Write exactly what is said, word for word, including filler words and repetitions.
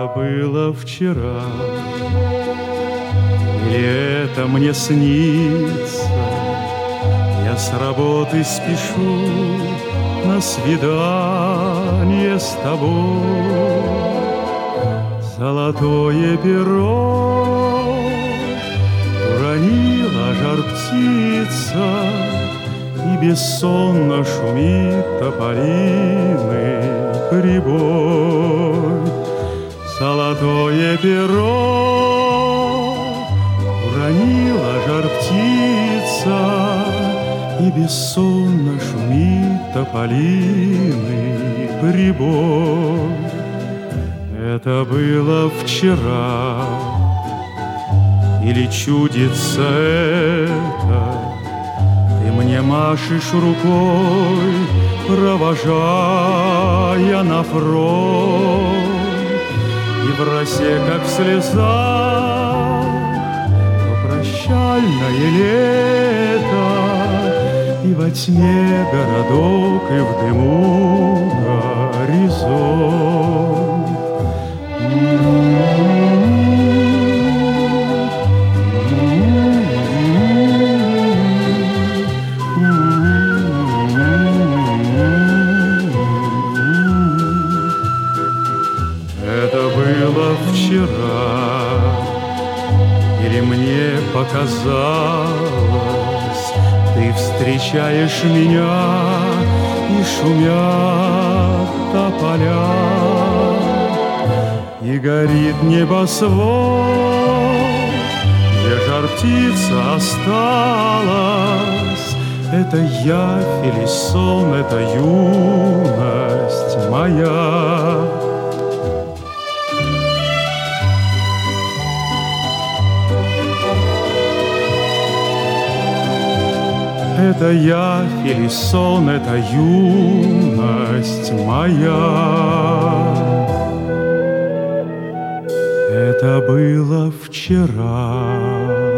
было вчера, или это мне снится? Я с работы спешу на свидание с тобой. Золотое перо уронила жар-птица, и бессонно шумит тополиный прибой. Золотое перо уронила жар-птица, и бессонно шумит тополиный прибой. Это было вчера, или чудится это? Ты мне машешь рукой, провожая на фронт, и в росе, как в слезах, то прощальное лето, и во тьме городок, и в дыму горизонт. Это было вчера, или мне показалось, ты встречаешь меня, и шумят тополя, и горит небосвод, где жар-птица осталась. Это явь или сон, это юность моя. Это явь или сон, это юность моя. Это было вчера.